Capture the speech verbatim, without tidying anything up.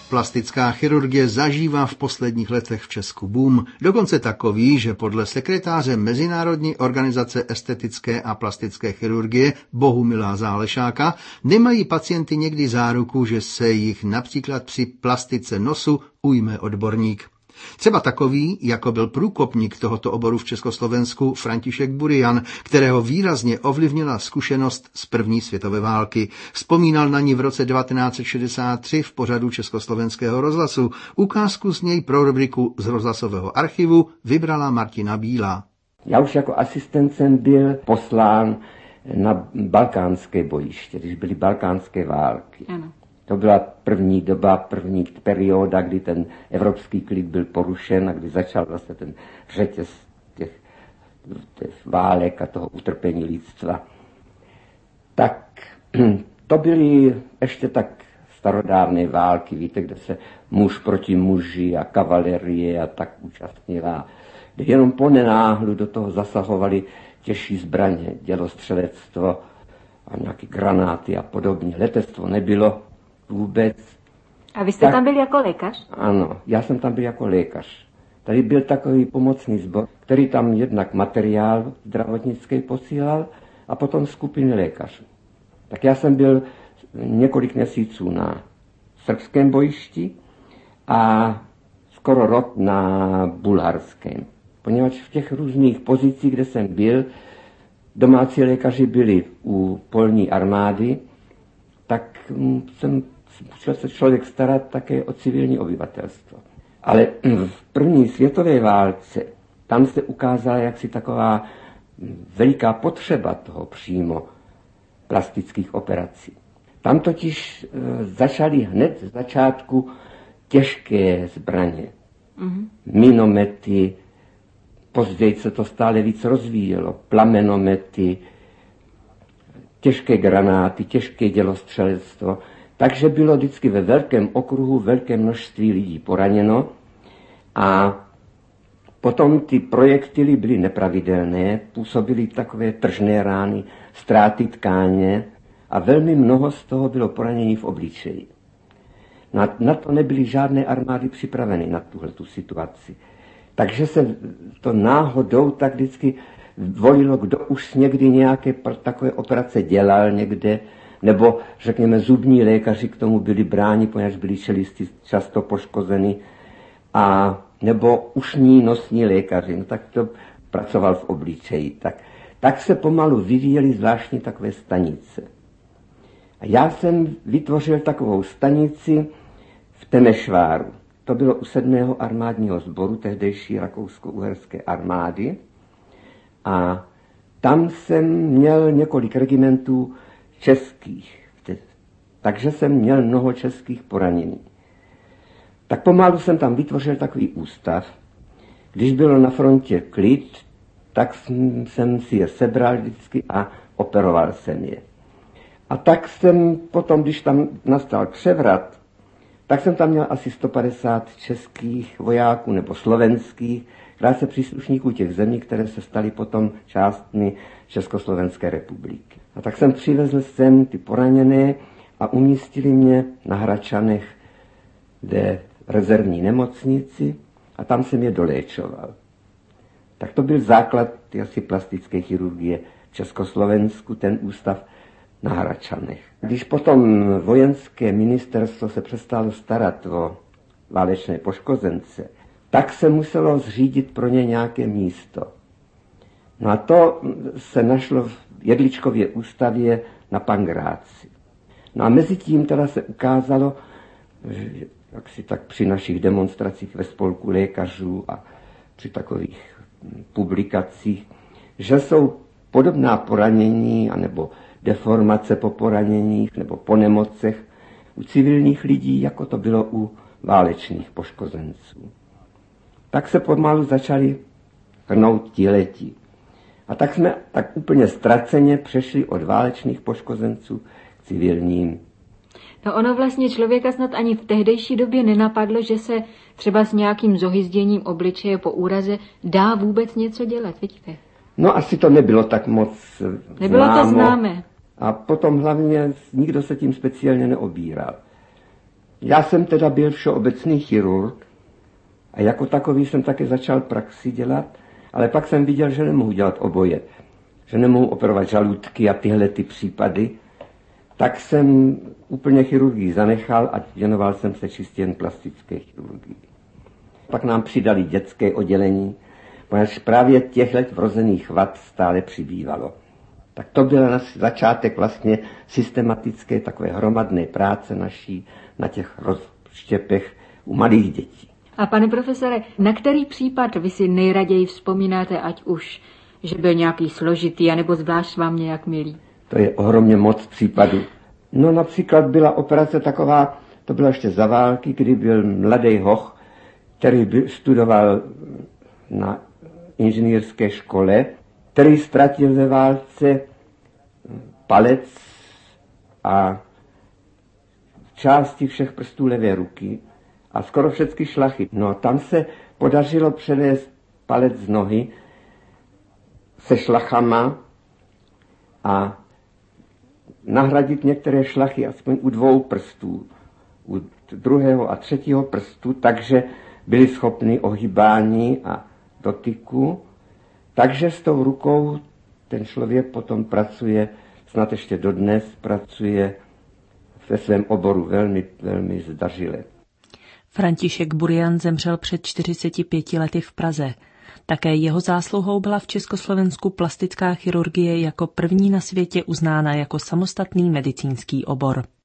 Plastická chirurgie zažívá v posledních letech v Česku boom. Dokonce takový, že podle sekretáře Mezinárodní organizace estetické a plastické chirurgie Bohumila Zálešáka nemají pacienty někdy záruku, že se jich například při plastice nosu ujme odborník. Třeba takový, jako byl průkopník tohoto oboru v Československu František Burian, kterého výrazně ovlivnila zkušenost z první světové války. Vzpomínal na ní v roce devatenáct set šedesát tři v pořadu Československého rozhlasu. Ukázku z něj pro rubriku z rozhlasového archivu vybrala Martina Bílá. Já už jako asistent jsem byl poslán na balkánské bojiště, když byly balkánské války. Ano. To byla první doba, první perioda, kdy ten evropský klid byl porušen a kdy začal vlastně ten řetěz těch, těch válek a toho utrpení lidstva. Tak to byly ještě tak starodávné války, víte, kde se muž proti muži a kavalerie a tak účastnila. Kde jenom po nenáhlu do toho zasahovali těžší zbraně, dělostřelectvo a nějaké granáty a podobně. Letectvo nebylo vůbec. A vy jste tak, tam byl jako lékař? Ano, já jsem tam byl jako lékař. Tady byl takový pomocný sbor, který tam jednak materiál zdravotnický posílal a potom skupiny lékařů. Tak já jsem byl několik měsíců na srbském bojišti a skoro rok na bulharském. Poněvadž v těch různých pozicích, kde jsem byl, domácí lékaři byli u polní armády, tak jsem musel se člověk starat také o civilní obyvatelstvo. Ale v první světové válce tam se ukázala jaksi taková veliká potřeba toho přímo plastických operací. Tam totiž začaly hned z začátku těžké zbraně, mm-hmm. minomety, později se to stále víc rozvíjelo, plamenomety, těžké granáty, těžké dělostřelectvo. Takže bylo vždycky ve velkém okruhu velké množství lidí poraněno a potom ty projektily byly nepravidelné, působily takové tržné rány, ztráty tkáně a velmi mnoho z toho bylo poranění v obličeji. Na, na to nebyly žádné armády připraveny na tuhletu situaci. Takže se to náhodou tak vždycky volilo, kdo už někdy nějaké takové operace dělal někde, nebo řekněme zubní lékaři k tomu byli bráni, poněvadž byli čelisti často poškozeny, a nebo ušní nosní lékaři, no tak to pracoval v obličeji. Tak, tak se pomalu vyvíjely zvláštní takové stanice. A já jsem vytvořil takovou stanici v Temešváru. To bylo u sedmého armádního sboru tehdejší rakousko-uherské armády. A tam jsem měl několik regimentů českých. Takže jsem měl mnoho českých poranění. Tak pomalu jsem tam vytvořil takový ústav. Když bylo na frontě klid, tak jsem si je sebral vždycky a operoval jsem je. A tak jsem potom, když tam nastal převrat, tak jsem tam měl asi sto padesát českých vojáků nebo slovenských, krátce příslušníků těch zemí, které se staly potom částmi Československé republiky. A tak jsem přivezl sem ty poraněné a umístili mě na Hračanech, kde rezervní nemocnici, a tam jsem je doléčoval. Tak to byl základ asi plastické chirurgie v Československu, ten ústav na Hračanech. Když potom vojenské ministerstvo se přestalo starat o válečné poškozence, tak se muselo zřídit pro ně nějaké místo. No a to se našlo v Jedličkově ústavě na Pangráci. No a mezi tím teda se ukázalo, že jak si tak při našich demonstracích ve spolku lékařů a při takových publikacích, že jsou podobná poranění anebo deformace po poraněních nebo po nemocech u civilních lidí, jako to bylo u válečných poškozenců. Tak se pomalu začali hrnout tihleti. A tak jsme tak úplně ztraceně přešli od válečných poškozenců k civilním. No ono vlastně člověka snad ani v tehdejší době nenapadlo, že se třeba s nějakým zohyzděním obličeje po úraze dá vůbec něco dělat, vidíte? No asi to nebylo tak moc Nebylo známo. to známé. A potom hlavně nikdo se tím speciálně neobíral. Já jsem teda byl všeobecný chirurg a jako takový jsem také začal praxi dělat, ale pak jsem viděl, že nemohu dělat oboje, že nemohu operovat žaludky a tyhle ty případy, tak jsem úplně chirurgii zanechal a věnoval jsem se čistě jen plastické chirurgii. Pak nám přidali dětské oddělení, protože právě těchto vrozených vad stále přibývalo. Tak to byl na začátek vlastně systematické takové hromadné práce naší na těch rozštěpech u malých dětí. A pane profesore, na který případ vy si nejraději vzpomínáte, ať už, že byl nějaký složitý, anebo zvlášť vám nějak milý? To je ohromně moc případů. No například byla operace taková, to bylo ještě za války, kdy byl mladý hoch, který byl, studoval na inženýrské škole, který ztratil ve válce palec a části všech prstů levé ruky a skoro všechny šlachy. No tam se podařilo převést palec z nohy se šlachama a nahradit některé šlachy aspoň u dvou prstů, u druhého a třetího prstu, takže byli schopni ohýbání a dotyku. Takže s tou rukou ten člověk potom pracuje, snad ještě dodnes pracuje ve svém oboru velmi, velmi zdařile. František Burian zemřel před čtyřiceti pěti lety v Praze. Také jeho zásluhou byla v Československu plastická chirurgie jako první na světě uznána jako samostatný medicínský obor.